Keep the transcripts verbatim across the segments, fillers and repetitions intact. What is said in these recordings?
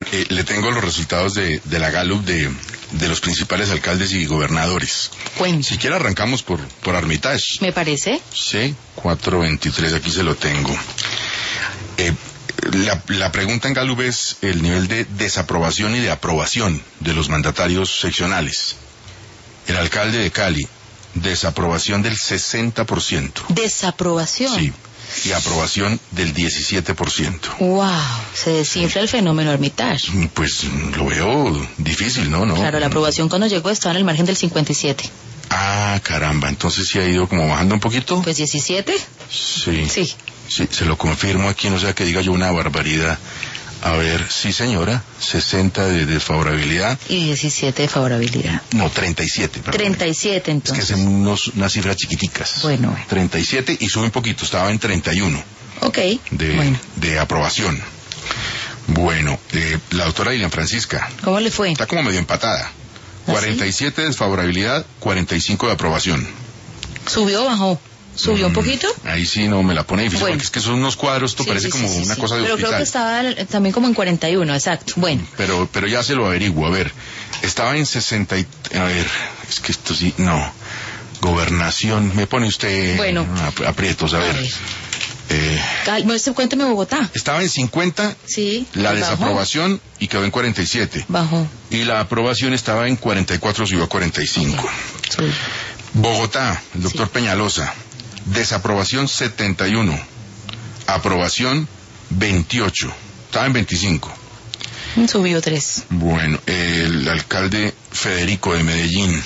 eh, le tengo los resultados de, de la Gallup de, de los principales alcaldes y gobernadores. Cuente. Si quiere arrancamos por, por Armitage. ¿Me parece? Sí, cuatro veintitrés, aquí se lo tengo. Eh, la, la pregunta en Gallup es el nivel de desaprobación y de aprobación de los mandatarios seccionales. El alcalde de Cali, desaprobación del sesenta por ciento. ¿Desaprobación? Sí, y aprobación del diecisiete por ciento. Wow, se desinfla el fenómeno Armitage. Pues lo veo difícil, ¿no? ¿no? Claro, la aprobación cuando llegó estaba en el margen del cincuenta y siete. Ah, caramba, entonces sí ha ido como bajando un poquito. Pues diecisiete. Sí. Sí. Sí, se lo confirmo aquí, no sea que diga yo una barbaridad. A ver, sí señora, sesenta de desfavorabilidad. Y diecisiete de favorabilidad. No, treinta y siete, perdón. treinta y siete entonces. Es que son unos, unas cifras chiquiticas. Bueno, bueno. treinta y siete y sube un poquito, estaba en treinta y uno. Ok, de, bueno. de aprobación. Bueno, eh, la doctora Dilian Francisca. ¿Cómo le fue? Está como medio empatada. cuarenta y siete de desfavorabilidad, cuarenta y cinco de aprobación. ¿Subió o bajó? ¿Subió Mm, un poquito? Ahí sí no me la pone difícil, Bueno. porque es que son unos cuadros, esto Sí, parece sí, como sí, sí, una sí. cosa de Pero hospital. creo que estaba eh, también como en cuarenta y uno, exacto. Bueno. Pero, pero ya se lo averiguo, a ver. Estaba en sesenta y... A ver, es que esto sí... No. Gobernación, me pone usted... Bueno. ap- aprietos, a, A ver. ver. Eh, Cal- muestre- Cuénteme Bogotá. estaba en cincuenta Sí. la bajó. desaprobación y quedó en cuarenta y siete. Bajó. Y la aprobación estaba en cuarenta y cuatro, subió a cuarenta y cinco. Sí. Bogotá, el doctor Sí. Peñalosa, desaprobación setenta y uno, aprobación veintiocho, estaba en veinticinco. Subió tres. Bueno, el alcalde Federico de Medellín,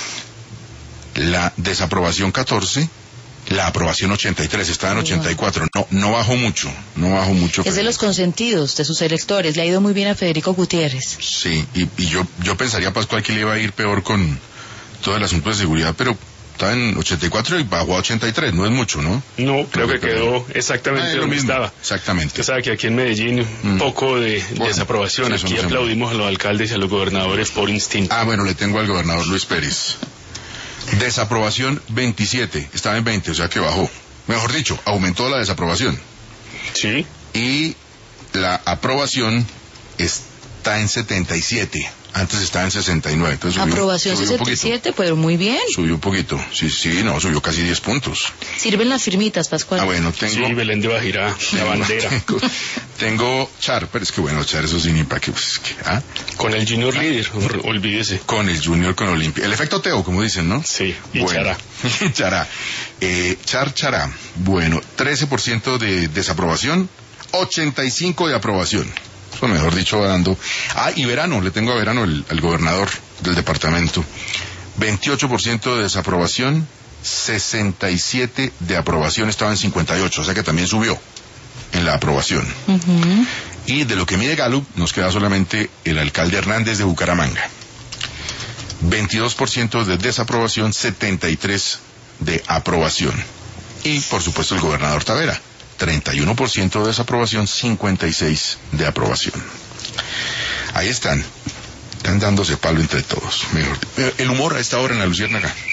la desaprobación catorce, la aprobación ochenta y tres, estaba en ochenta y cuatro, no, no bajó mucho, no bajó mucho. Es de los consentidos de sus electores. Le ha ido muy bien a Federico Gutiérrez. Sí, y, y yo, yo pensaría, Pascual, que le iba a ir peor con todo el asunto de seguridad, pero estaba en ochenta y cuatro y bajó a ochenta y tres, no es mucho, ¿no? No, creo que quedó exactamente Ah, es lo donde mismo, estaba. exactamente. Usted sabe que aquí en Medellín un Mm. poco de Bueno, desaprobación. eso Aquí no se aplaudimos a los alcaldes y a los gobernadores por instinto. Ah, bueno, le tengo al gobernador Luis Pérez. Desaprobación veintisiete, estaba en veinte, o sea que bajó. Mejor dicho, aumentó la desaprobación. Sí, Y la aprobación está en setenta y siete, antes estaba en sesenta y nueve. Entonces subió, Aprobación subió un sesenta y poquito. siete, pero muy bien. Subió un poquito, sí, sí, no, subió casi diez puntos. Sirven las firmitas, Pascual. Ah, bueno, tengo... sí, Belén de Bajirá, la bandera. Tengo, tengo Char, pero es que bueno, Char, eso sí ni para qué, pues, que, ¿ah? Con el Junior Líder, or- olvídese. Con el Junior, con Olimpia. El efecto Teo, como dicen, ¿no? Sí, y Bueno. Chará. Chará. Eh, Char, Chará. Bueno, trece por ciento de desaprobación, ochenta y cinco de aprobación. Eso mejor dicho va dando. Ah, y Verano, le tengo a Verano, el, el gobernador del departamento. veintiocho por ciento de desaprobación, sesenta y siete de aprobación, estaba en cincuenta y ocho, o sea que también subió en la aprobación. Ujú. Y de lo que mide Gallup, nos queda solamente el alcalde Hernández de Bucaramanga. veintidós por ciento de desaprobación, setenta y tres de aprobación. Y, por supuesto, el gobernador Tavera. treinta y uno por ciento de desaprobación, cincuenta y seis de aprobación. Ahí están. Están dándose palo entre todos. Mejor. El humor a esta hora en la Luciérnaga.